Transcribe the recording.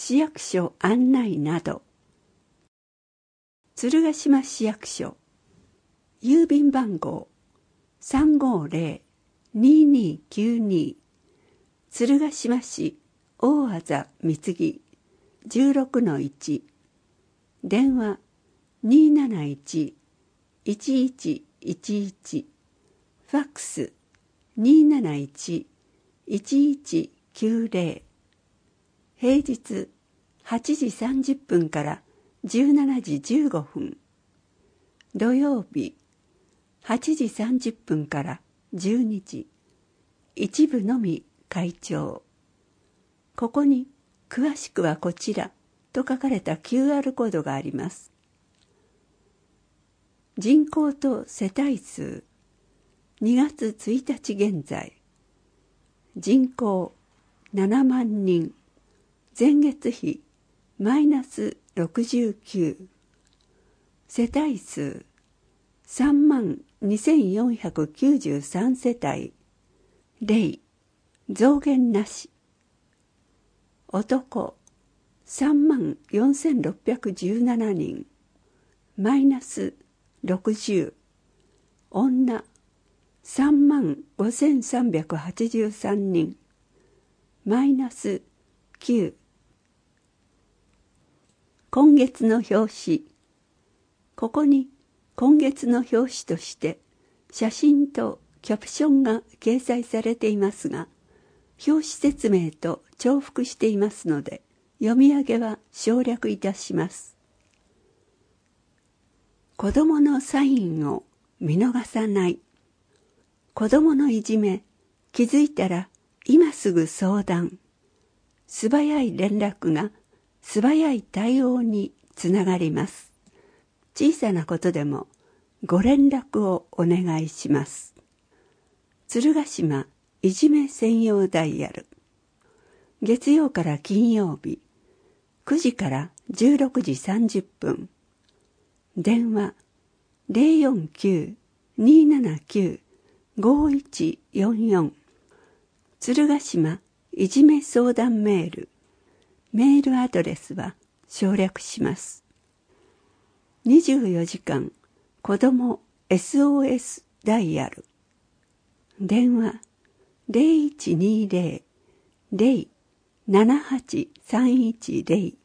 市役所案内など。鶴ヶ島市役所郵便番号 350-2292 鶴ヶ島市大字三木 16-1 電話 271-1111 ファックス 271-1190 平日8時30分から17時15分土曜日8時30分から12時一部のみ開帳。ここに詳しくはこちらと書かれた QR コードがあります。人口と世帯数2月1日現在人口7万人前月比マイナス69世帯数3万2493世帯0増減なし男3万4617人マイナス60女3万5383人マイナス9今月の表紙。ここに今月の表紙として写真とキャプションが掲載されていますが、表紙説明と重複していますので、読み上げは省略いたします。子どものサインを見逃さない。子どものいじめ、気づいたら今すぐ相談。素早い連絡が素早い対応につながります。小さなことでもご連絡をお願いします。鶴ヶ島いじめ専用ダイヤル。月曜から金曜日、9時から16時30分。電話 049-279-5144 鶴ヶ島いじめ相談メール。メールアドレスは省略します。24時間子ども SOS ダイヤル。電話 0120-078-310